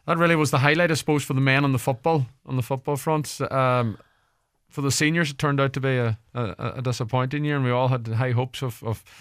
that really was the highlight, I suppose, for the men on the football front. For the seniors, it turned out to be a disappointing year, and we all had high hopes of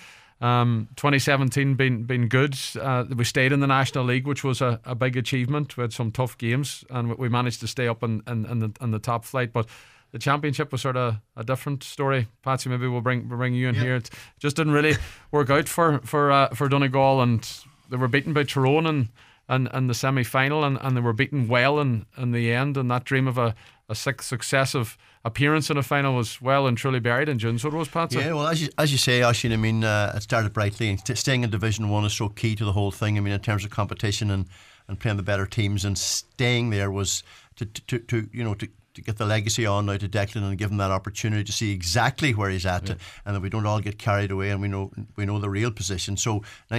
2017 being good. We stayed in the National League, which was a big achievement. We had some tough games, and we managed to stay up in the top flight. But the championship was sort of a different story. Patsy, maybe we'll bring you in here. It just didn't really work out for Donegal, and they were beaten by Tyrone in the semi-final, and they were beaten well in the end. And that dream of a sixth successive appearance in a final was well and truly buried in June. So it was, Patsy. Yeah, well, as you say, Oisin, I mean, it started brightly, and staying in Division 1 is so key to the whole thing. I mean, in terms of competition and playing the better teams, and staying there was to get the legacy on now to Declan and give him that opportunity to see exactly where he's at, and that we don't all get carried away, and we know the real position. So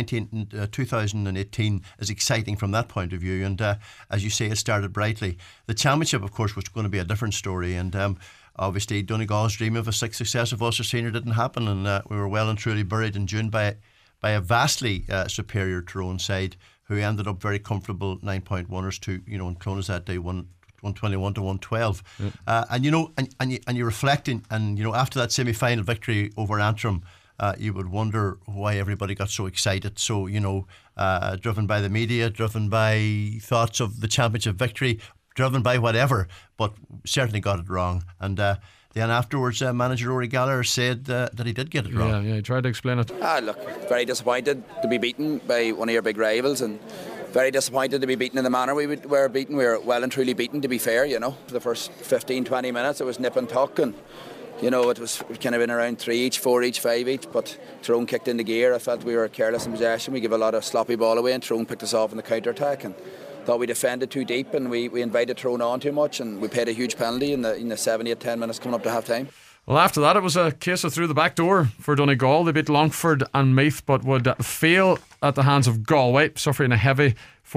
2018 is exciting from that point of view, and as you say, it started brightly. The championship, of course, was going to be a different story, and obviously Donegal's dream of a sixth successive Ulster Senior didn't happen, and we were well and truly buried in June by a vastly superior Tyrone side, who ended up very comfortable 9-point winners to, in Clones that day, 121 to 112. And you reflect, and after that semi-final victory over Antrim, you would wonder why everybody got so excited. So driven by the media, driven by thoughts of the championship victory, driven by whatever, but certainly got it wrong. And then afterwards, manager Rory Gallagher said that he did get it wrong. Yeah, he tried to explain it. Look, very disappointed to be beaten by one of your big rivals, and very disappointed to be beaten in the manner we were beaten. We were well and truly beaten, to be fair. For the first 15-20 minutes, it was nip and tuck, and it was kind of been around 3 each, 4 each, 5 each. But Tyrone kicked into gear. I felt we were careless in possession. We gave a lot of sloppy ball away, and Tyrone picked us off in the counter attack, and thought we defended too deep, and we invited Tyrone on too much, and we paid a huge penalty in the 7, 8, 10 minutes coming up to half time. Well, after that, it was a case of through the back door for Donegal. They beat Longford and Meath, but would fail at the hands of Galway, suffering a heavy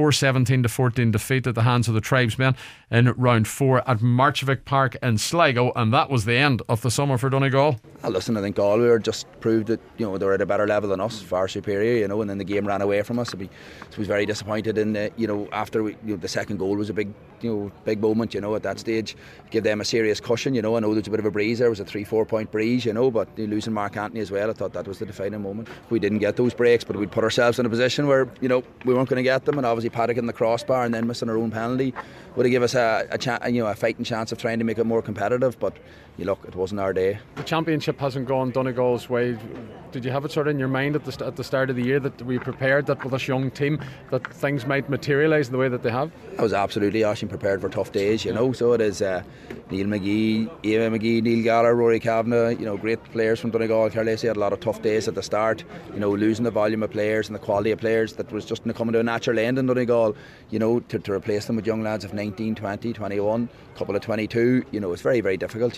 4-17-14 defeat at the hands of the Tribesmen in round 4 at Marchvick Park in Sligo, and that was the end of the summer for Donegal. Listen, I think Galway were just proved that they were at a better level than us, far superior, and then the game ran away from us. So was very disappointed in after the second goal was a big moment, at that stage. Give them a serious cushion, I know there's a bit of a breeze there. It was a 3-4 point breeze, but losing Mark Anthony as well, I thought that was the defining moment. We didn't get those breaks, but we'd put ourselves in a position where we weren't going to get them, and obviously Paddock in the crossbar and then missing our own penalty would have given us a fighting chance of trying to make it more competitive. But look, it wasn't our day. The championship hasn't gone Donegal's way. Did you have it sort of in your mind at the start of the year that we prepared that with this young team that things might materialise in the way that they have? I was absolutely prepared for tough days, so it is Neil McGee, Eva McGee, Neil Gallagher, Rory Kavanagh, great players from Donegal. Carlacey had a lot of tough days at the start, losing the volume of players and the quality of players that was just coming to a natural end in Donegal, to replace them with young lads of 19, 20, 21, a couple of 22, it's very, very difficult,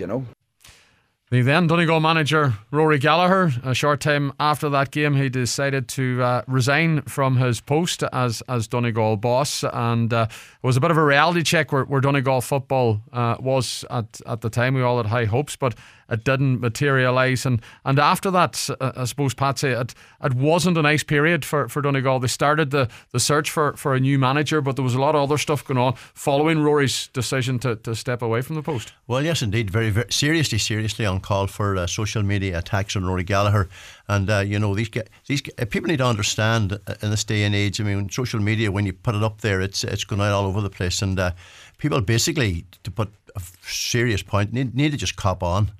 The then Donegal manager Rory Gallagher, a short time after that game, he decided to resign from his post as Donegal boss, and it was a bit of a reality check where Donegal football was at the time. We all had high hopes, but it didn't materialise, and after that, I suppose, Patsy, it wasn't a nice period for Donegal. They started the search for a new manager, but there was a lot of other stuff going on following Rory's decision to step away from the post. Well, yes, indeed, very, very seriously on call for social media attacks on Rory Gallagher, and these people need to understand in this day and age. I mean, social media, when you put it up there, it's going out all over the place, and people basically, to put a serious point, need to just cop on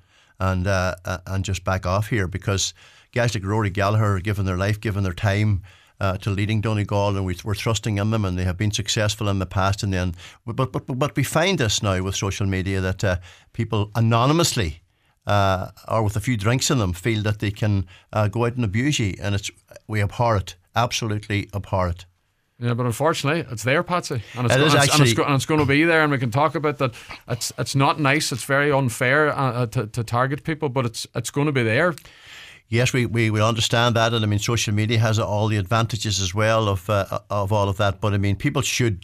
and just back off here, because guys like Rory Gallagher are giving their life, giving their time to leading Donegal, and we're trusting in them, and they have been successful in the past. And then, but we find this now with social media that people anonymously or with a few drinks in them feel that they can go out and abuse you, and we abhor it, absolutely abhor it. Yeah, but unfortunately, it's there, Patsy, and it's going to be there, and we can talk about that. It's not nice. It's very unfair to target people, but it's going to be there. Yes, we understand that, and I mean, social media has all the advantages as well of all of that. But I mean, people should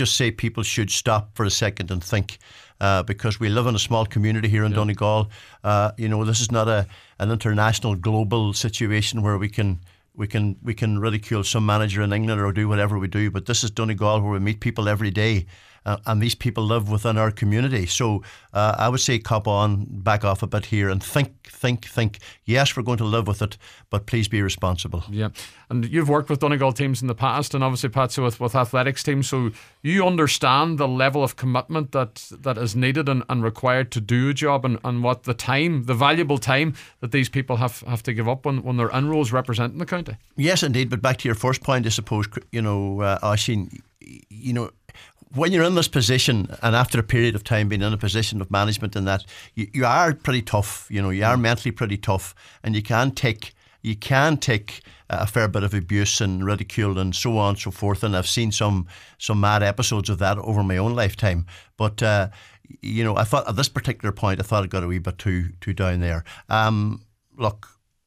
stop for a second and think, because we live in a small community here in Donegal. This is not an international, global situation where we can we can ridicule some manager in England or do whatever we do, but this is Donegal where we meet people every day. And these people live within our community. So I would say cop on, back off a bit here and think. Yes, we're going to live with it, but please be responsible. Yeah, and you've worked with Donegal teams in the past, and obviously, Patsy, with athletics teams, so you understand the level of commitment that is needed and required to do a job, and what the valuable time that these people have to give up when they're in roles representing the county. Yes, indeed, but back to your first point, I suppose, Oisín, when you're in this position and after a period of time being in a position of management and that, you are pretty tough, you are mentally pretty tough, and you can take a fair bit of abuse and ridicule and so on and so forth, and I've seen some mad episodes of that over my own lifetime, but I thought at this particular point I thought it got a wee bit too down there. Look,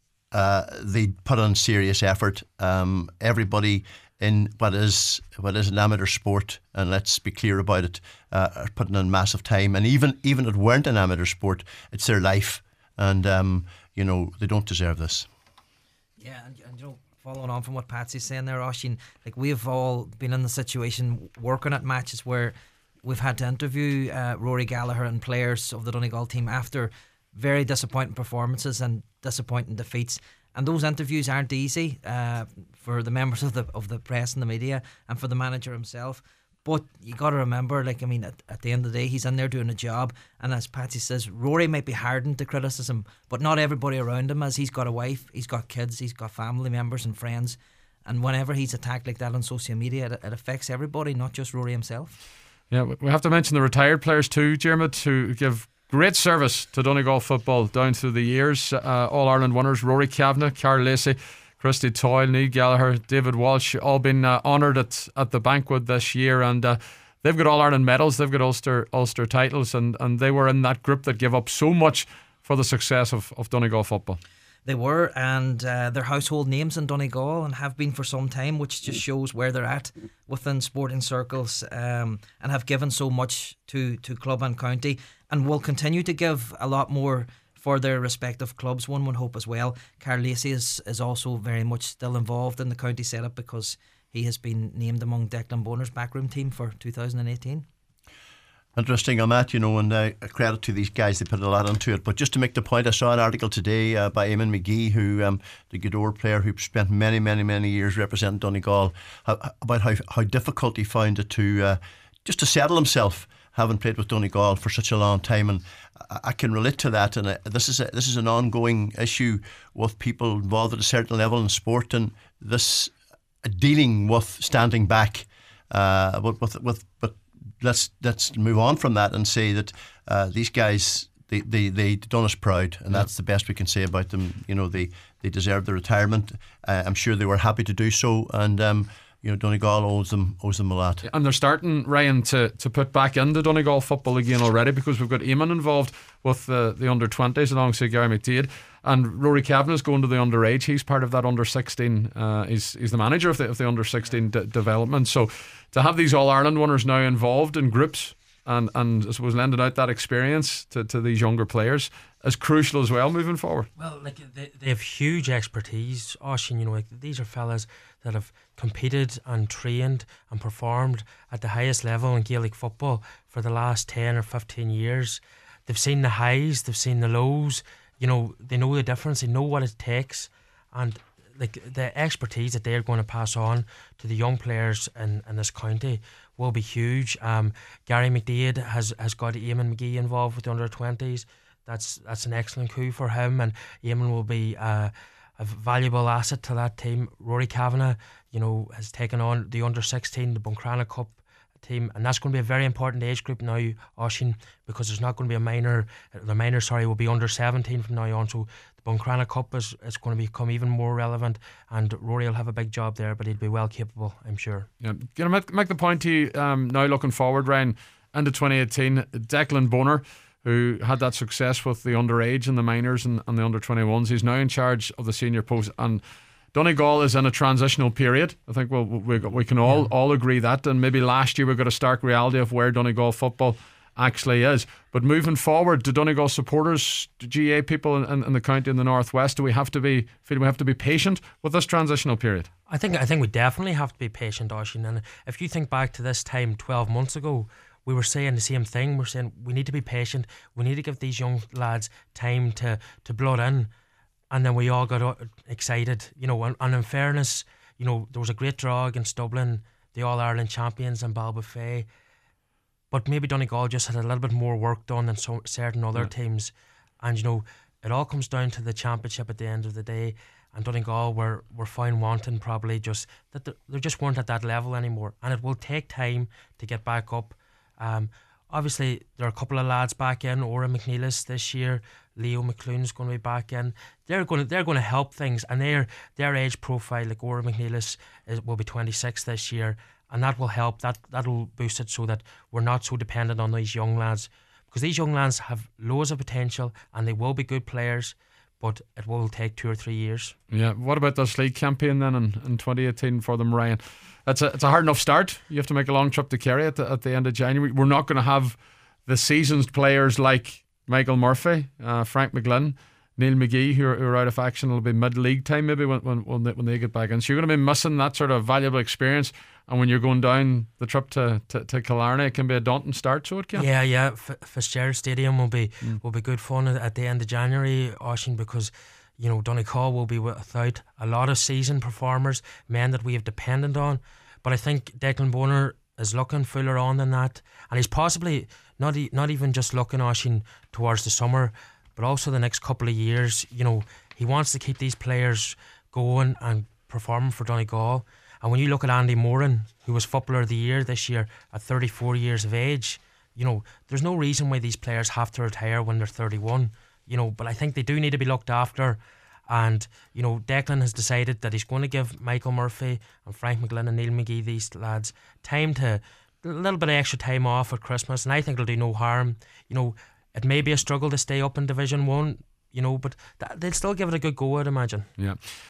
they put on serious effort. Everybody in what is an amateur sport, and let's be clear about it, are putting in massive time, and even if it weren't an amateur sport, it's their life, and they don't deserve this. Yeah, and following on from what Patsy's saying there, Oisín, like we've all been in the situation working at matches where we've had to interview Rory Gallagher and players of the Donegal team after very disappointing performances and disappointing defeats. And those interviews aren't easy for the members of the press and the media, and for the manager himself. But you got to remember, at the end of the day, he's in there doing a job. And as Patsy says, Rory might be hardened to criticism, but not everybody around him, as he's got a wife, he's got kids, he's got family members and friends. And whenever he's attacked like that on social media, it affects everybody, not just Rory himself. Yeah, we have to mention the retired players too, Diarmuid, who give great service to Donegal football down through the years. All-Ireland winners Rory Kavanagh, Carl Lacey, Christy Toyle, Niamh Gallagher, David Walsh, all been honoured at the banquet this year, and they've got All-Ireland medals, they've got Ulster titles, and they were in that group that gave up so much for the success of Donegal football. They were, and they're household names in Donegal and have been for some time, which just shows where they're at within sporting circles, and have given so much to club and county, and will continue to give a lot more for their respective clubs, one would hope as well. Carl Lacey is also very much still involved in the county setup because he has been named among Declan Bonner's backroom team for 2018. Interesting on that, and credit to these guys, they put a lot into it. But just to make the point, I saw an article today by Eamon McGee, who the Gweedore player who spent many, many, many years representing Donegal, about how difficult he found it to just to settle himself, having played with Donegal for such a long time. And I can relate to that, and this is an ongoing issue with people involved at a certain level in sport, and this dealing with standing back, but let's move on from that and say that these guys, they done us proud, and that's the best we can say about them. They deserve the retirement. I'm sure they were happy to do so, and Donegal owes them a lot. And they're starting, Ryan, to put back into Donegal football again already, because we've got Eamon involved with the under-20s alongside Gary McDaid, and Rory Kavanagh's going to the underage. He's part of that under-16. He's the manager of the under-16 development. So to have these All-Ireland winners now involved in groups and I suppose lending out that experience to these younger players is crucial as well moving forward. Well, they have huge expertise, Oisín. These are fellas that have competed and trained and performed at the highest level in Gaelic football for the last 10 or 15 years. They've seen the highs, they've seen the lows. They know the difference, they know what it takes, and the expertise that they're going to pass on to the young players in this county will be huge. Gary McDaid has got Eamon McGee involved with the under-20s. That's an excellent coup for him, and Eamon will be a valuable asset to that team. Rory Kavanagh, has taken on the under-16, the Buncrana Cup team, and that's going to be a very important age group now, Oisín, because there's not going to be a minor. The minor, will be under-17 from now on. So the Buncrana Cup is going to become even more relevant, and Rory will have a big job there, but he'll be well capable, I'm sure. Yeah, going to make the point to you now, looking forward, Ryan, into 2018. Declan Bonner, who had that success with the underage and the minors and the under-21s, he's now in charge of the senior post, and Donegal is in a transitional period. I think we can all agree that, and maybe last year we got a stark reality of where Donegal football actually is. But moving forward, do Donegal supporters, do GA people in the county in the northwest, do we have to be patient with this transitional period? I think we definitely have to be patient, Oisín. And if you think back to this time 12 months ago, we were saying the same thing. We're saying we need to be patient. We need to give these young lads time to blood in. And then we all got excited, and in fairness, there was a great draw against Dublin, the All-Ireland champions, and Ballybofey. But maybe Donegal just had a little bit more work done than certain other teams. And, it all comes down to the championship at the end of the day. And Donegal were found wanting, probably just that they just weren't at that level anymore. And it will take time to get back up. Obviously, there are a couple of lads back in. Ora McNeilis this year, Leo McClune's going to be back in. They're going to help things, and their age profile, like Ora McNeilis, will be 26 this year, and that will help. That'll boost it so that we're not so dependent on these young lads, because these young lads have loads of potential and they will be good players, but it will take 2 or 3 years. Yeah. What about this league campaign then in 2018 for them, Ryan? It's a hard enough start. You have to make a long trip to Kerry at the end of January. We're not going to have the seasoned players like Michael Murphy, Frank McGlynn, Neil McGee, who are out of action. It'll be mid-league time maybe when they get back in. So you're going to be missing that sort of valuable experience. And when you're going down the trip to Killarney, it can be a daunting start. So it can. Yeah. Fitzgerald Stadium will be good fun at the end of January, Oisín, because Donegal will be without a lot of seasoned performers, men that we have depended on. But I think Declan Bonner is looking fuller on than that, and he's possibly not even just looking, Oisín, towards the summer, but also the next couple of years. He wants to keep these players going and performing for Donegal. And when you look at Andy Moran, who was Footballer of the Year this year at 34 years of age, there's no reason why these players have to retire when they're 31. But I think they do need to be looked after. And, Declan has decided that he's going to give Michael Murphy and Frank McGlynn and Neil McGee, these lads, a little bit of extra time off at Christmas. And I think it'll do no harm. It may be a struggle to stay up in Division 1, but they'll still give it a good go, I'd imagine. Yeah.